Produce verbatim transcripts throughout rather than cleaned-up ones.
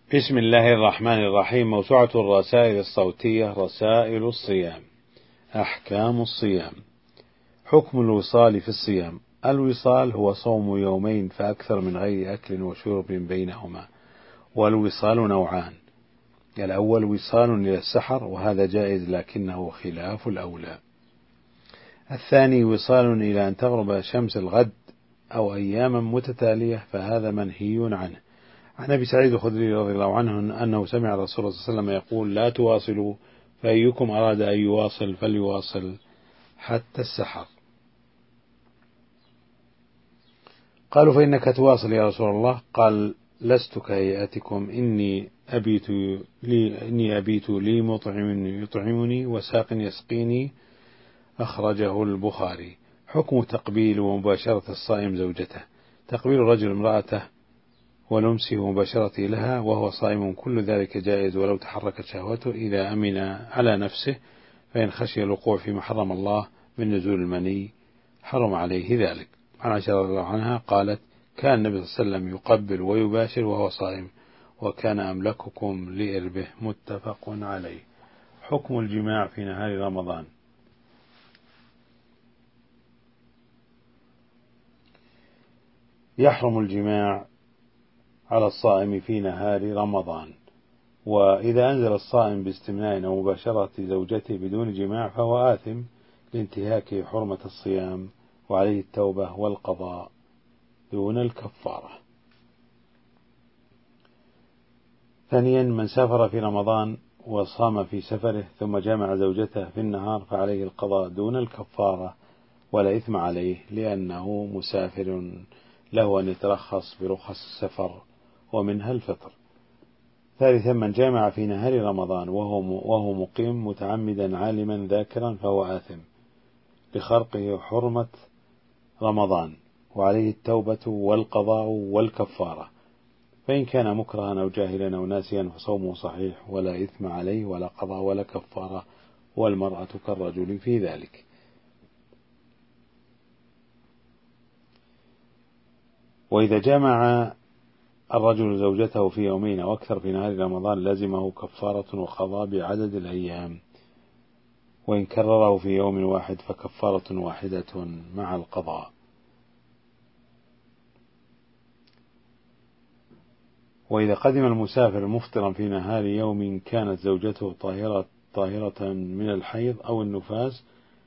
بسم الله الرحمن الرحيم. موسوعة الرسائل الصوتية رسائل الصيام. أحكام الصيام. حكم الوصال في الصيام. الوصال هو صوم يومين فأكثر من غير أكل وشرب بينهما، والوصال نوعان: الأول وصال إلى السحر وهذا جائز لكنه خلاف الأولى. الثاني وصال إلى أن تغرب شمس الغد أو أياما متتالية فهذا منهي عنه. عن أبي سعيد الخدري رضي الله عنه أنه سمع رسول الله صلى الله عليه وسلم يقول: لا تواصلوا، فأيكم أراد أن يواصل فليواصل حتى السحر. قالوا: فإنك تواصل يا رسول الله؟ قال: لست كهيئتكم، إني أبيت لي, إني أبيت لي مطعم يطعمني وساق يسقيني. أخرجه البخاري. حكم تقبيل ومباشرة الصائم زوجته. تقبيل الرجل امرأته ولمسه ومباشرته لها وهو صائم كل ذلك جائز ولو تحركت شهوته إذا أمن على نفسه، فإن خشي الوقوع فيما حرم الله من نزول المني حرم عليه ذلك. عن عائشة رضي الله عنها قالت: كان النبي صلى الله عليه وسلم يقبل ويباشر وهو صائم وكان أملككم لإربه. متفق عليه. حكم الجماع في نهار رمضان. يحرم الجماع على الصائم في نهار رمضان، وإذا أنزل الصائم باستمناء أو مباشرة زوجته بدون جماع فهو آثم لانتهاك حرمة الصيام وعليه التوبة والقضاء دون الكفارة. ثانيا: من سافر في رمضان وصام في سفره ثم جامع زوجته في النهار فعليه القضاء دون الكفارة ولا إثم عليه لأنه مسافر، له أن يترخص برخص السفر ومنها الفطر. ثالثا: من جامع في نهار رمضان وهو وهو مقيم متعمدا عالما ذاكرا فهو آثم لخرقه حرمة رمضان وعليه التوبة والقضاء والكفارة، فإن كان مكرها أو جاهلا أو ناسيا فصومه صحيح ولا إثم عليه ولا قضاء ولا كفارة، والمرأة كالرجل في ذلك. وإذا جامع الرجل زوجته في يومين أو أكثر في نهار رمضان لزمه كفارة وقضاء بعدد الأيام، وإن كرره في يوم واحد فكفارة واحدة مع القضاء. وإذا قدم المسافر مفطرا في نهار يوم كانت زوجته طاهرة طاهرة من الحيض أو النفاس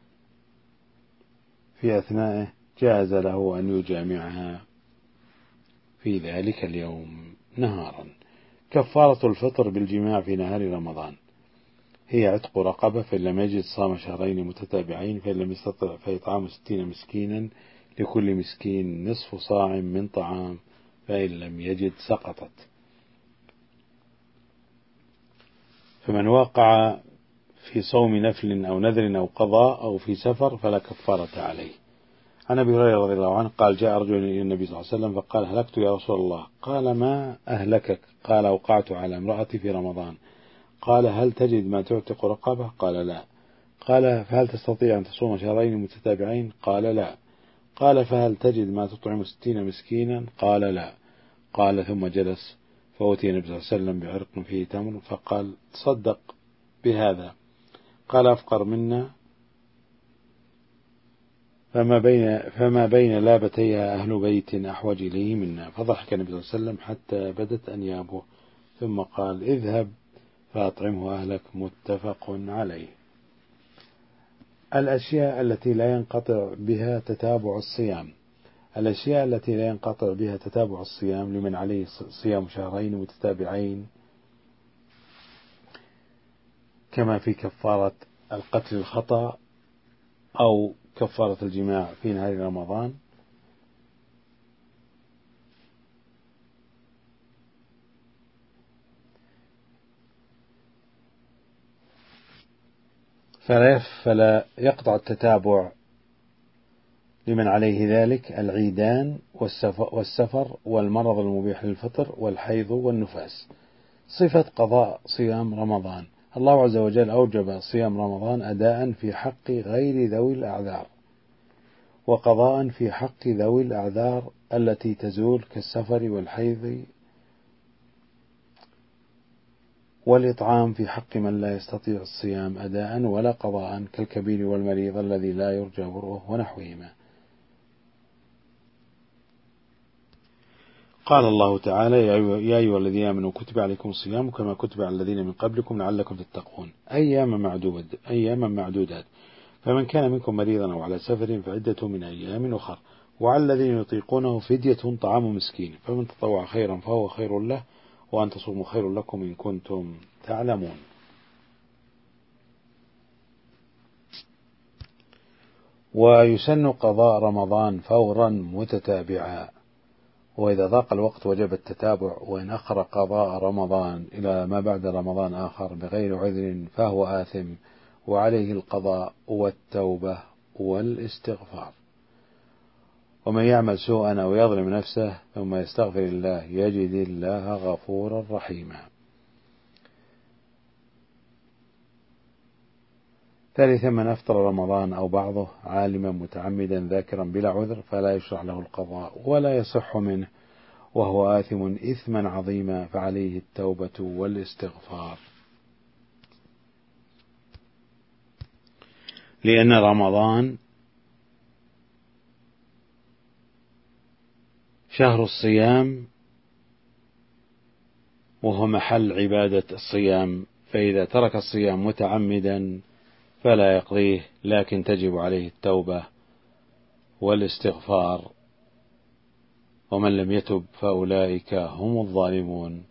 في أثنائه جاز له أن يجامعها في ذلك اليوم نهارا. كفارة الفطر بالجماع في نهار رمضان هي عتق رقبة، فإن لم يجد صام شهرين متتابعين، فإن لم يستطع فإطعام ستين مسكينا لكل مسكين نصف صاع من طعام، فإن لم يجد سقطت. فمن وقع في صوم نفل أو نذر أو قضاء أو في سفر فلا كفارة عليه. عن أبي هريرة رضي الله عنه قال: جاء رجل إلى النبي صلى الله عليه وسلم فقال: هلكت يا رسول الله. قال: ما أهلكك؟ قال: أوقعت على امرأتي في رمضان. قال: هل تجد ما تعتق رقبة؟ قال: لا. قال: فهل تستطيع أن تصوم شهرين متتابعين؟ قال: لا. قال: فهل تجد ما تطعم ستين مسكينا؟ قال: لا. قال: ثم جلس فأتي النبي صلى الله عليه وسلم بعرق فيه تمر فقال: تصدق بهذا. قال: أفقر منا فما بين فما بين لابتيها أهل بيت أحوج إليه منا. فضحك النبي صلى الله عليه وسلم حتى بدت أنيابه ثم قال: اذهب فأطعمه أهلك. متفق عليه. الأشياء التي لا ينقطع بها تتابع الصيام. الأشياء التي لا ينقطع بها تتابع الصيام لمن عليه صيام شهرين متتابعين كما في كفارة القتل الخطأ أو كفارة الجماع في نهار رمضان. فلا فلا يقطع التتابع لمن عليه ذلك العيدان والسفر والمرض المبيح للفطر والحيض والنفاس. صفة قضاء صيام رمضان. الله عز وجل أوجب صيام رمضان أداء في حق غير ذوي الأعذار، وقضاء في حق ذوي الأعذار التي تزول كالسفر والحيض والإطعام في حق من لا يستطيع الصيام أداء ولا قضاء كالكبير والمريض الذي لا يرجى برؤه ونحوهما. قال الله تعالى: يا أيها الذين آمنوا كتب عليكم الصيام كما كتب على الذين من قبلكم لعلكم تتقون أياما معدود أياما معدودات فمن كان منكم مريضا أو على سفر فعدة من أيام أخر وعلى الذين يطيقونه فدية طعام مسكين فمن تطوع خيرا فهو خير له وأن تصوموا خير لكم إن كنتم تعلمون. ويسن قضاء رمضان فورا متتابعا، وإذا ضاق الوقت وجب التتابع، وإن أخر قضاء رمضان إلى ما بعد رمضان آخر بغير عذر فهو آثم وعليه القضاء والتوبة والاستغفار. ومن يعمل سوءا أو يظلم نفسه ثم يستغفر الله يجد الله غفورا رحيما. ثالثا: من أفطر رمضان أو بعضه عالما متعمدا ذاكرا بلا عذر فلا يشرع له القضاء ولا يصح منه وهو آثم إثما عظيما فعليه التوبة والاستغفار. لأن رمضان شهر الصيام وهو محل عبادة الصيام، فإذا ترك الصيام متعمدا فلا يقضيه لكن تجب عليه التوبة والاستغفار، ومن لم يتب فأولئك هم الظالمون.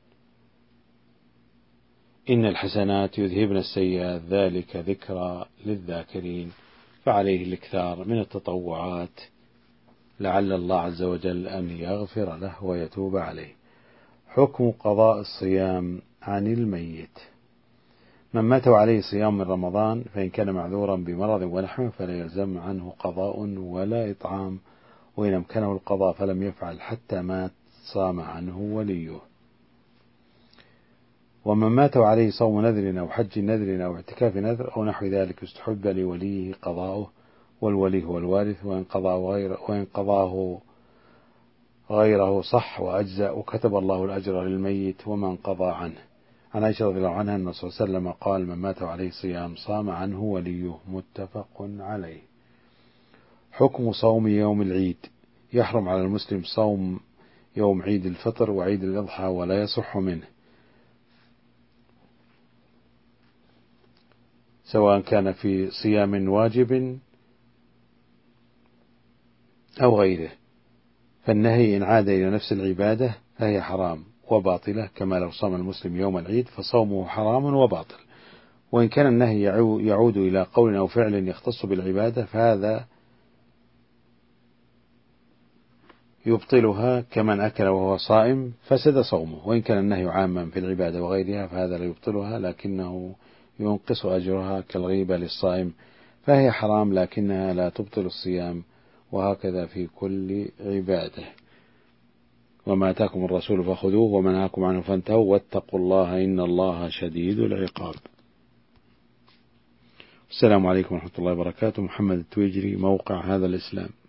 إن الحسنات يذهبن السيئات ذلك ذكرى للذاكرين، فعليه الإكثار من التطوعات لعل الله عز وجل أن يغفر له ويتوب عليه. حكم قضاء الصيام عن الميت: من مات عليه صيام من رمضان فإن كان معذورا بمرض ونحوه فلا يلزم عنه قضاء ولا إطعام، وإن أمكنه القضاء فلم يفعل حتى مات صام عنه وليه. ومن مات عليه صوم نذر أو حج نذر أو اعتكاف نذر أو نحو ذلك استحب لوليه قضاؤه، والولي هو الوارث، وإن قضاه غيره, وإن قضاه غيره صح وأجزأ وكتب الله الأجر للميت ومن قضى عنه. عن عائشة رضي الله عنها أن الرسول صلى الله عليه وسلم قال: من مات عليه صيام صام عنه وليه، متفق عليه. حكم صوم يوم العيد: يحرم على المسلم صوم يوم عيد الفطر وعيد الأضحى ولا يصح منه، سواء كان في صيام واجب أو غيره، فالنهي إن عاد إلى نفس العبادة فهي حرام وباطلة، كما لو صام المسلم يوم العيد فصومه حرام وباطل. وإن كان النهي يعود إلى قول أو فعل يختص بالعبادة فهذا يبطلها، كمن أكل وهو صائم فسد صومه. وإن كان النهي عاما في العبادة وغيرها فهذا لا يبطلها لكنه ينقص أجرها، كالغيبة للصائم، فهي حرام لكنها لا تبطل الصيام، وهكذا في كل عبادة. وما آتاكم الرسول فخذوه وما نهاكم عنه فانتهوا واتقوا الله إن الله شديد العقاب. السلام عليكم ورحمة الله وبركاته. محمد التويجري، موقع هذا الإسلام.